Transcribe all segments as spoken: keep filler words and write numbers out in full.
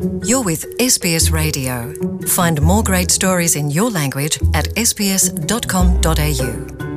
You're with S B S Radio. Find more great stories in your language at s b s dot com dot a u.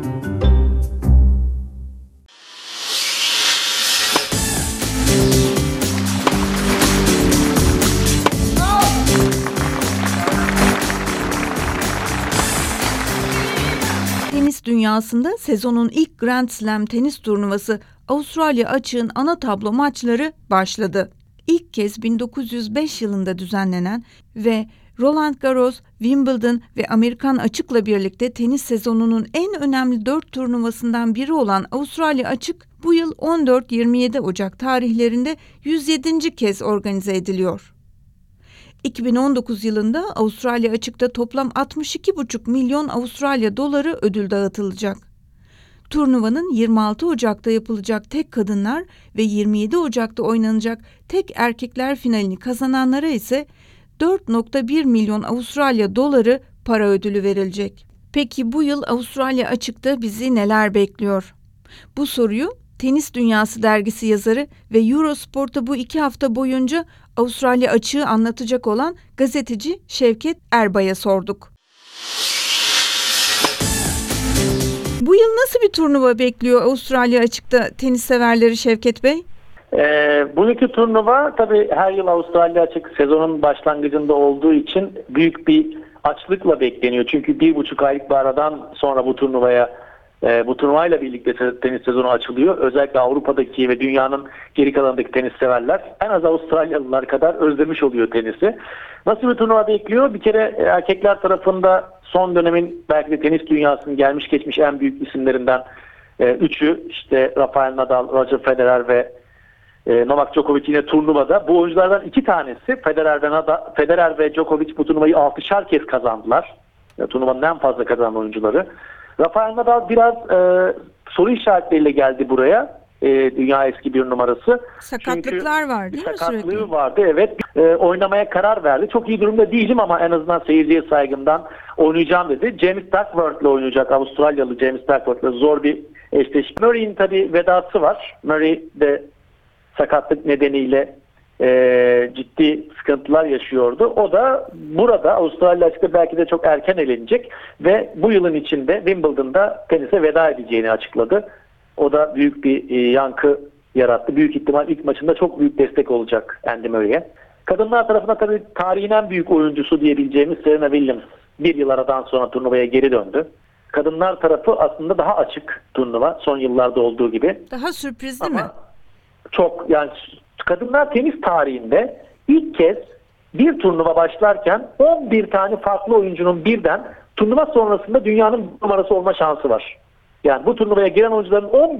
Tenis dünyasında sezonun ilk Grand Slam tenis turnuvası Avustralya Açık'ın ana tablo maçları başladı. İlk kez bin dokuz yüz beş yılında düzenlenen ve Roland Garros, Wimbledon ve Amerikan Açık'la birlikte tenis sezonunun en önemli dört turnuvasından biri olan Avustralya Açık bu yıl on dört yirmi yedi Ocak tarihlerinde yüz yedinci kez organize ediliyor. iki bin on dokuz yılında Avustralya Açık'ta toplam altmış iki buçuk milyon Avustralya doları ödül dağıtılacak. Turnuvanın yirmi altı Ocak'ta yapılacak tek kadınlar ve yirmi yedi Ocak'ta oynanacak tek erkekler finalini kazananlara ise dört virgül bir milyon Avustralya doları para ödülü verilecek. Peki bu yıl Avustralya Açık'ta bizi neler bekliyor? Bu soruyu Tenis Dünyası dergisi yazarı ve Eurosport'ta bu iki hafta boyunca Avustralya Açık'ı anlatacak olan gazeteci Şevket Erbay'a sorduk. Bu yıl nasıl bir turnuva bekliyor Avustralya Açık'ta tenis severleri Şevket Bey? Ee, bu iki turnuva tabii her yıl Avustralya Açık sezonun başlangıcında olduğu için büyük bir açlıkla bekleniyor. Çünkü bir buçuk aylık bir aradan sonra bu turnuvaya e, bu turnuvayla birlikte tenis sezonu açılıyor. Özellikle Avrupa'daki ve dünyanın geri kalanındaki tenis severler en az Avustralyalılar kadar özlemiş oluyor tenisi. Nasıl bir turnuva bekliyor? Bir kere erkekler tarafında son dönemin belki de tenis dünyasının gelmiş geçmiş en büyük isimlerinden e, üçü işte Rafael Nadal, Roger Federer ve e, Novak Djokovic yine turnuvada. Bu oyunculardan iki tanesi Federer ve Nadal, Federer ve Djokovic bu turnuvayı altışar kez kazandılar. Ya, turnuvanın en fazla kazanan oyuncuları. Rafael Nadal biraz e, soru işaretleriyle geldi buraya. E, dünya eski bir numarası. Sakatlıklar Çünkü var değil mi sakatlığı sürekli? vardı evet. E, oynamaya karar verdi. Çok iyi durumda değilim ama en azından seyirciye saygımdan oynayacağım dedi. James Duckworth'la oynayacak. Avustralyalı James Duckworth'la zor bir eşleşme. Murray'in tabii vedası var. Murray de sakatlık nedeniyle e, ciddi sıkıntılar yaşıyordu. O da burada Avustralya Açık'ta belki de çok erken elenecek ve bu yılın içinde Wimbledon'da tenise veda edeceğini açıkladı. O da büyük bir e, yankı yarattı. Büyük ihtimal ilk maçında çok büyük destek olacak Andy Murray'e. Kadınlar tarafına tabii tarihin en büyük oyuncusu diyebileceğimiz Serena Williams bir yıl aradan sonra turnuvaya geri döndü. Kadınlar tarafı aslında daha açık turnuva son yıllarda olduğu gibi. Daha sürprizli Ama mi? Çok yani kadınlar tenis tarihinde ilk kez bir turnuva başlarken on bir tane farklı oyuncunun birden turnuva sonrasında dünyanın numarası olma şansı var. Yani bu turnuvaya giren oyuncuların on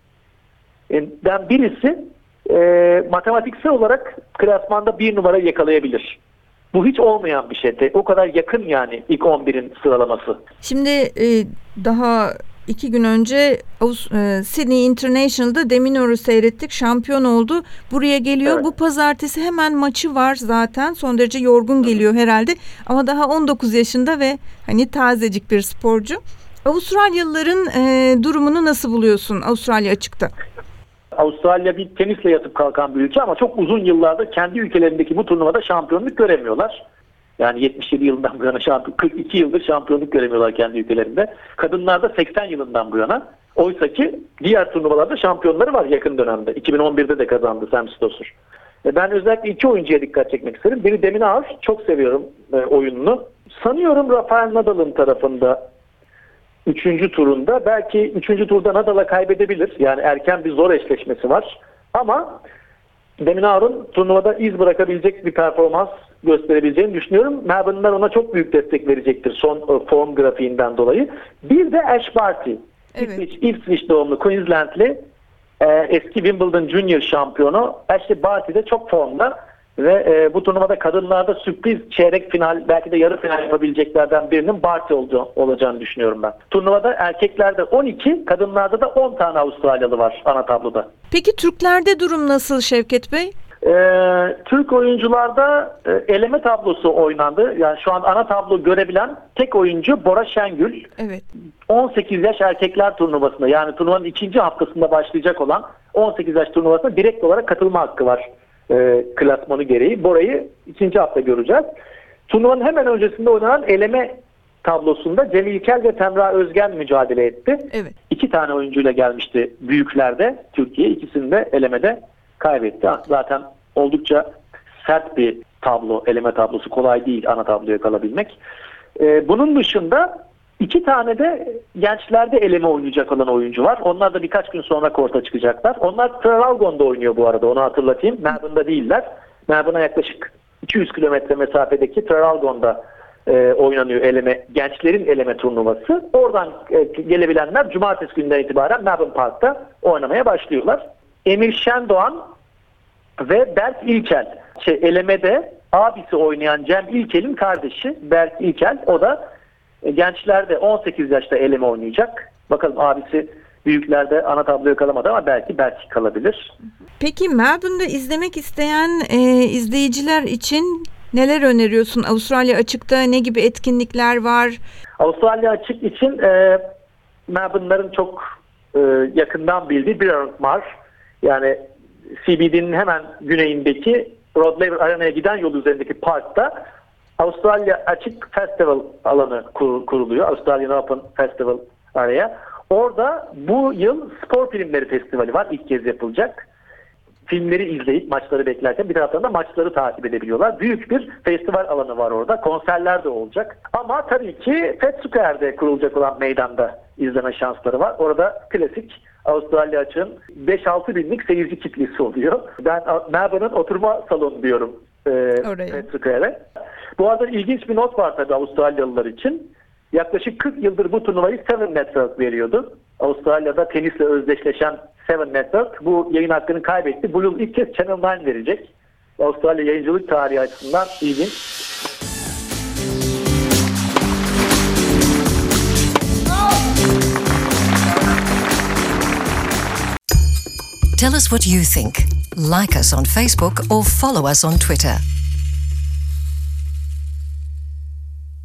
birinden birisi e, matematiksel olarak klasmanda bir numara yakalayabilir. Bu hiç olmayan bir şey. O kadar yakın yani ilk on birin sıralaması. Şimdi e, daha iki gün önce e, Sydney International'da De Minaur'u seyrettik. Şampiyon oldu. Buraya geliyor. Evet. Bu pazartesi hemen maçı var zaten. Son derece yorgun geliyor herhalde. Ama daha on dokuz yaşında ve hani tazecik bir sporcu. Avustralyalıların e, durumunu nasıl buluyorsun Avustralya Açık'ta? Avustralya bir tenisle yatıp kalkan bir ülke ama çok uzun yıllardır kendi ülkelerindeki bu turnuvada şampiyonluk göremiyorlar. Yani yetmiş yedi yılından bu yana şampiyon, kırk iki yıldır şampiyonluk göremiyorlar kendi ülkelerinde. Kadınlarda seksen yılından bu yana. Oysa ki diğer turnuvalarda şampiyonları var yakın dönemde. iki bin on birde de kazandı Sam Stosur. E ben özellikle iki oyuncuya dikkat çekmek isterim. Biri De Minaur, çok seviyorum e, oyununu. Sanıyorum Rafael Nadal'ın tarafında üçüncü turunda. Belki üçüncü turda Nadal'a kaybedebilir. Yani erken bir zor eşleşmesi var. Ama De Minaur'un turnuvada iz bırakabilecek bir performans gösterebileceğini düşünüyorum. Melbourne'lar ona çok büyük destek verecektir son form grafiğinden dolayı. Bir de Ash Barty. Evet. Ipswich, Ipswich doğumlu Queensland'li e, eski Wimbledon Junior şampiyonu Ashley Barty de çok formda. Ve e, bu turnuvada kadınlarda sürpriz çeyrek final belki de yarı final yapabileceklerden birinin Barty olacağını düşünüyorum ben. Turnuvada erkeklerde on iki, kadınlarda da on tane Avustralyalı var ana tabloda. Peki Türklerde durum nasıl Şevket Bey? Ee, Türk oyuncularda e, eleme tablosu oynandı. Yani şu an ana tablo görebilen tek oyuncu Bora Şengül. Evet. on sekiz yaş erkekler turnuvasında, yani turnuvanın ikinci haftasında başlayacak olan on sekiz yaş turnuvasına direkt olarak katılma hakkı var e, klasmanı gereği. Bora'yı ikinci hafta göreceğiz. Turnuvanın hemen öncesinde oynanan eleme tablosunda Cem İlkel ve Temra Özgen mücadele etti. Evet. İki tane oyuncuyla gelmişti büyüklerde Türkiye. İkisini de elemede kaybetti. Zaten oldukça sert bir tablo, eleme tablosu. Kolay değil ana tabloya kalabilmek. Ee, bunun dışında iki tane de gençlerde eleme oynayacak olan oyuncu var. Onlar da birkaç gün sonra korta çıkacaklar. Onlar Traralgon'da oynuyor bu arada, onu hatırlatayım. Melbourne'da değiller. Melbourne'a yaklaşık iki yüz kilometre mesafedeki Traralgon'da e, oynanıyor eleme, gençlerin eleme turnuvası. Oradan e, gelebilenler cumartesi günden itibaren Melbourne Park'ta oynamaya başlıyorlar. Emir Şendoğan ve Berk İlkel. Şey, elemede abisi oynayan Cem İlkel'in kardeşi Berk İlkel. O da e, gençlerde on sekiz yaşta eleme oynayacak. Bakalım abisi büyüklerde ana tabloya kalamadı ama belki belki kalabilir. Peki Melbourne'da izlemek isteyen e, izleyiciler için neler öneriyorsun? Avustralya Açık'ta ne gibi etkinlikler var? Avustralya Açık için e, Melbourne'ların çok e, yakından bildiği bir Aralık var. Yani C B D'nin hemen güneyindeki Rod Laver Arena'ya giden yol üzerindeki parkta Avustralya Açık Festival alanı kur, kuruluyor. Australian Open Festival araya. Orada bu yıl spor filmleri festivali var. İlk kez yapılacak. Filmleri izleyip maçları beklerken bir taraftan da maçları takip edebiliyorlar. Büyük bir festival alanı var orada. Konserler de olacak. Ama tabii ki Fetsquare'de kurulacak olan meydanda izleme şansları var. Orada klasik Avustralya Açık'ın beş altı binlik seyirci kitlesi oluyor. Ben Melbourne'ın oturma salonu diyorum e, Fetsquare'e. Bu arada ilginç bir not var tabii Avustralyalılar için. Yaklaşık kırk yıldır bu turnuvayı Seven Network veriyordu. Avustralya'da tenisle özdeşleşen Seven Network bu yayın hakkını kaybetti. Bu yıl ilk kez Channel dokuz verecek. Avustralya yayıncılık tarihi açısından ilginç. Tell us what you think. Like us on Facebook or follow us on Twitter.